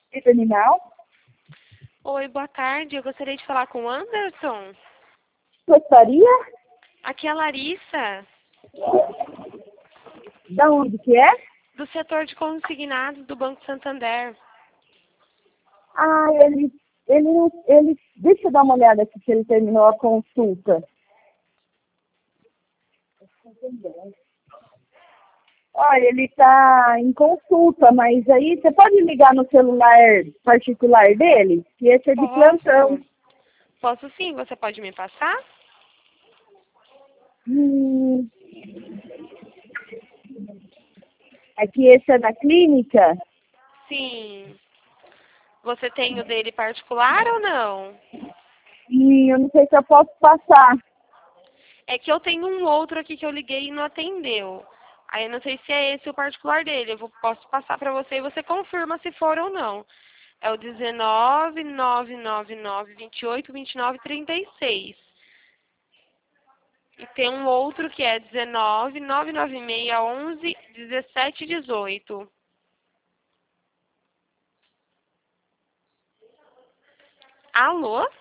E terminal? Oi, boa tarde. Eu gostaria de falar com o Anderson. Gostaria? Aqui é a Larissa, Da onde que é? do setor de consignados do Banco Santander. Ah, ele, deixa eu dar uma olhada aqui se ele terminou a consulta. Olha, ele está em consulta, mas aí você pode ligar no celular particular dele? Que esse é de plantão. Posso? Posso sim, você pode me passar? Hum, é que esse é da clínica? Sim. Você tem o dele particular ou não? E eu não sei se eu posso passar. É que eu tenho um outro aqui que eu liguei e não atendeu. Aí eu não sei se é esse o particular dele. Posso passar para você e você confirma se for ou não. É o 19 999 28 29 36. E tem um outro que é 19 996 11 17 18. Alô?